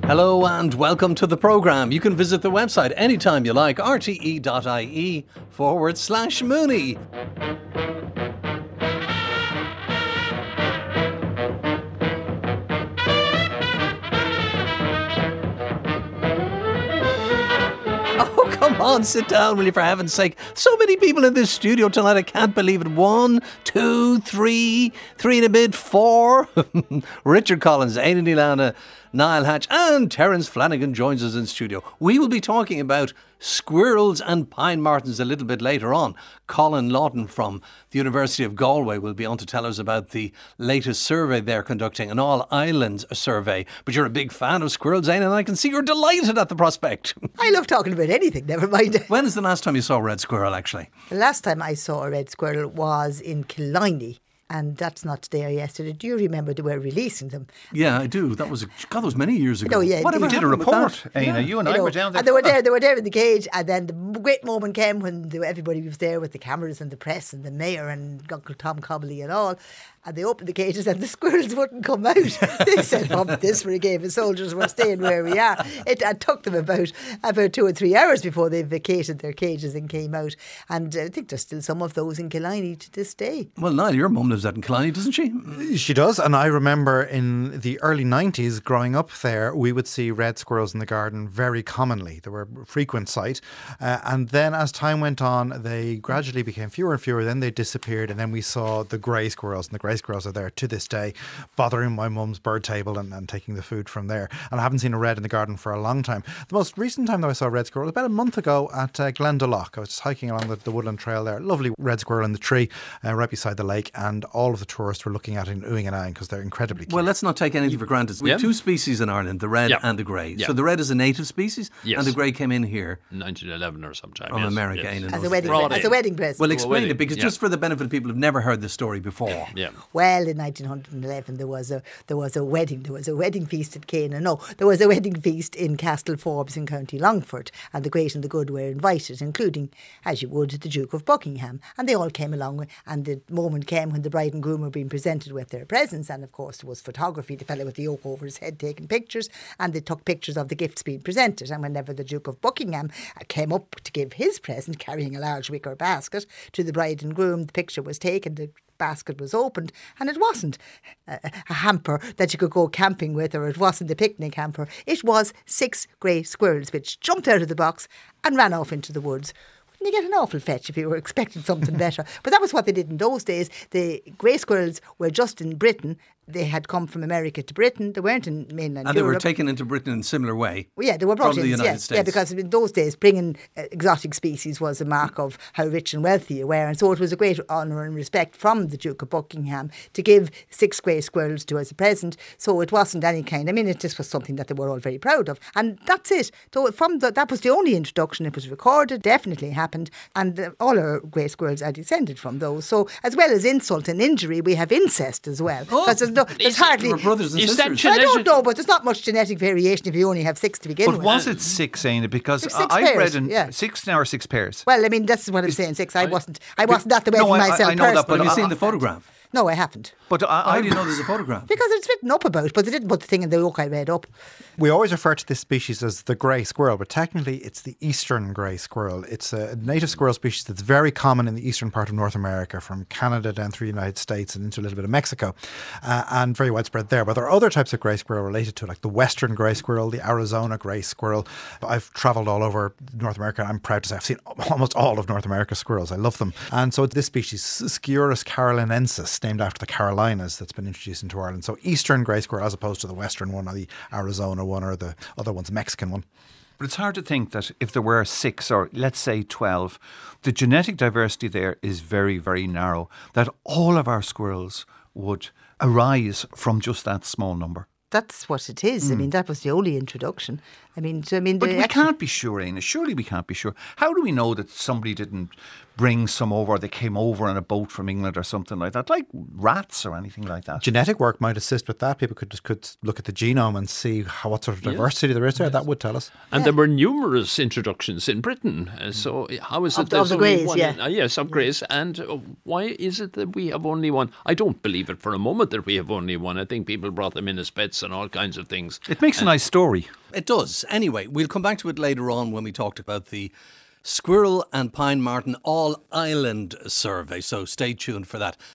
Hello and welcome to the programme. You can visit the website anytime you like, rte.ie/Mooney. Oh, come on, sit down, will you, for heaven's sake. So many people in this studio tonight, I can't believe it. 1, 2, 3, 3 and a bit, 4. Richard Collins, Aidan Ilana, Niall Hatch and Terence Flanagan joins us in studio. We will be talking about squirrels and pine martens a little bit later on. Colin Lawton from the University of Galway will be on to tell us about the latest survey they're conducting, an all-islands survey. But you're a big fan of squirrels, Aidan, and I can see you're delighted at the prospect. I love talking about anything, never mind. When is the last time you saw a red squirrel, actually? The last time I saw a red squirrel was in Killiney. And that's not there yesterday. Do you remember they were releasing them? Yeah, I do. That was many years ago. No, yeah, Whatever indeed. did a report, Yeah. you and I were down there. And they were there in the cage. And then the great moment came when everybody was there with the cameras and the press and the mayor and Uncle Tom Cobley and all. And they opened the cages and the squirrels wouldn't come out. They said, this for a game of soldiers, we're staying where we are. It took them about 2 or 3 hours before they vacated their cages and came out. And I think there's still some of those in Killiney to this day. Well, Niall, your mum lives out in Killiney, doesn't she? She does, and I remember in the early 90s growing up there, we would see red squirrels in the garden very commonly. They were a frequent sight. And then as time went on, they gradually became fewer and fewer. Then they disappeared, and then we saw the grey squirrels, and the grey squirrels are there to this day, bothering my mum's bird table and taking the food from there. And I haven't seen a red in the garden for a long time. The most recent time that I saw a red squirrel was about a month ago at Glendalough. I was just hiking along the woodland trail there. Lovely red squirrel in the tree right beside the lake, and all of the tourists were looking at it and oohing and eyeing because they're incredibly cute. Well, let's not take anything for granted. We have two species in Ireland, the red and the grey. So the red is a native species, and the grey came in here 1911 or sometime from America. As a wedding present. Well, explain it, because just for the benefit of people who've never heard this story before. Well, in 1911 there was a wedding. There was a wedding feast at Cana. No, there was a wedding feast in Castleforbes in County Longford, and the great and the good were invited, including, as you would, the Duke of Buckingham, and they all came along. And the moment came when the bride and groom were being presented with their presents, and of course there was photography. The fellow with the yoke over his head taking pictures, and they took pictures of the gifts being presented. And whenever the Duke of Buckingham came up to give his present, carrying a large wicker basket to the bride and groom, the picture was taken. The basket was opened, and it wasn't a hamper that you could go camping with, or it wasn't a picnic hamper. It was 6 grey squirrels which jumped out of the box and ran off into the woods. Wouldn't you get an awful fetch if you were expecting something better? But that was what they did in those days. The grey squirrels were just in Britain. They had come from America to Britain. They weren't in mainland Europe. And they were taken into Britain in a similar way. Well, yeah, they were brought from in. the United States. Yeah, because in those days, bringing exotic species was a mark of how rich and wealthy you were. And so it was a great honour and respect from the Duke of Buckingham to give 6 grey squirrels to as a present. So it wasn't any kind. I mean, it just was something that they were all very proud of. And that's it. So that was the only introduction. It was recorded, definitely happened. And all our grey squirrels are descended from those. So as well as insult and injury, we have incest as well. Because there's hardly... brothers and sisters. I don't know, but there's not much genetic variation if you only have 6 to begin with. But was it 6, Aina? Because Six I pairs, read in yeah. 6 now or 6 pairs. Well, I mean, that's what I'm saying, 6. I wasn't at the wedding I myself know that, personally. But have you I- seen the photograph? No, I haven't. But How do you know there's a photograph? Because it's written up about, but they didn't put the thing in the book I read up. We always refer to this species as the grey squirrel, but technically it's the eastern grey squirrel. It's a native squirrel species that's very common in the eastern part of North America, from Canada down through the United States and into a little bit of Mexico, and very widespread there. But there are other types of grey squirrel related to it, like the western grey squirrel, the Arizona grey squirrel. I've travelled all over North America. I'm proud to say I've seen almost all of North America's squirrels. I love them. And so this species, Sciurus carolinensis, named after the Carolinas, that's been introduced into Ireland. So eastern grey squirrel as opposed to the western one or the Arizona one or the other one's Mexican one. But it's hard to think that if there were 6 or let's say 12, the genetic diversity there is very, very narrow, that all of our squirrels would arise from just that small number. That's what it is. I mean, that was the only introduction. But we can't be sure, Aina. Surely we can't be sure. How do we know that somebody didn't bring some over. They came over on a boat from England or something like that, like rats or anything like that. Genetic work might assist with that. People could look at the genome and see what sort of diversity there is there. That would tell us. And there were numerous introductions in Britain. So how is it Of there's the only greys, one? yeah. Yes, of greys. And why is it that we have only one? I don't believe it for a moment that we have only one. I think people brought them in as pets and all kinds of things. It makes a nice story. It does. Anyway, we'll come back to it later on when we talked about the Squirrel and Pine Marten All Island Survey, so stay tuned for that.